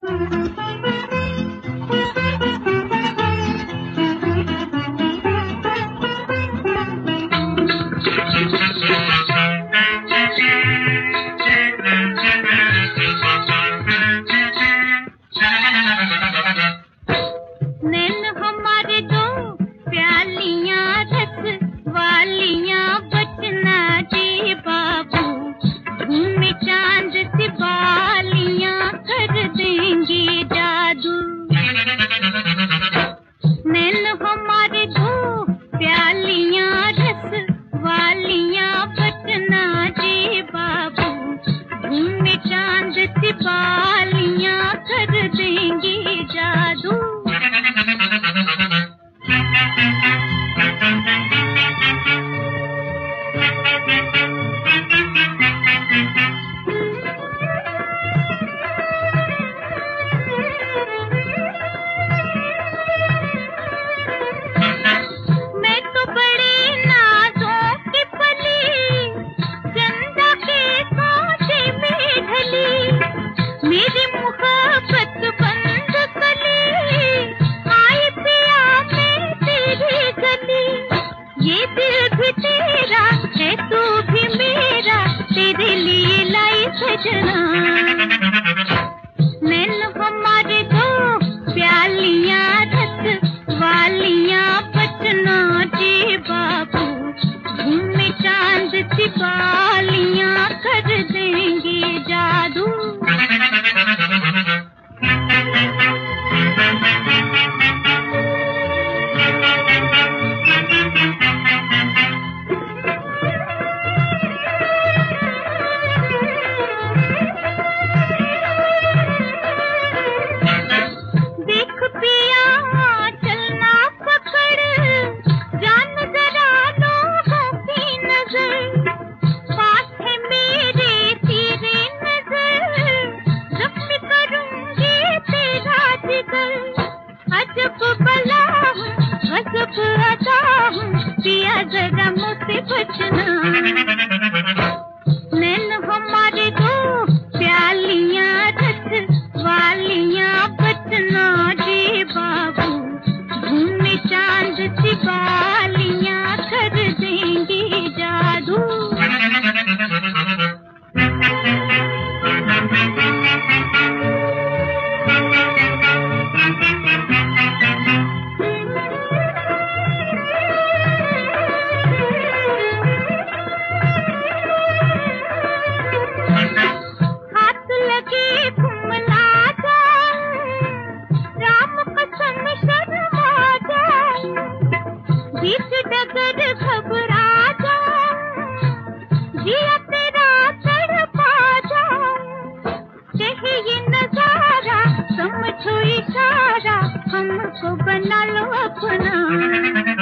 नैन हमारे दो प्यालियां रस वालियां बचना जी बाबू, घूमे चांद सी बालियां कर देंगी जादू। नैन हमारे दो प्यालियां रस वालियां बचना जी बाबू, घूमे चांद सी बालियां कर देंगी जादू। मैं तो बड़ी नाजों की पली, चंदा के कांटे में ढली, मेरी मुहब्बत बंद कली, आई पिया मैं तेरी गली। ये दिल भी तेरा है तू भी मेरा, तेरे लिए लाई सजना। नैन हमारे दो प्यालियां रस वालियां बचना जी बाबू, घूमे चांद सी बालियां कर देंगी जादू। देख पिया चलना पकड़, जान जरा लोगों की नजर, पास है मेरे तेरे नजर, जख्म करूंगी तेरा जिगर। अजब बला हूँ गजब अदा हूँ, पिया जरा मुझसे बचना। नैन हमारे दो प्यालियां रस वालियां बचना जी बाबू, घूमे चांद सी बालियां कर देंगी जादू। हाथ लगे घूमना जाऊं, राम कसम शर्मा जाऊं, बीच डगर घबरा जाऊं, जिया तेरा तड़पा जाऊं। कहे ये नजारा समझो इशारा, हमको बना लो अपना।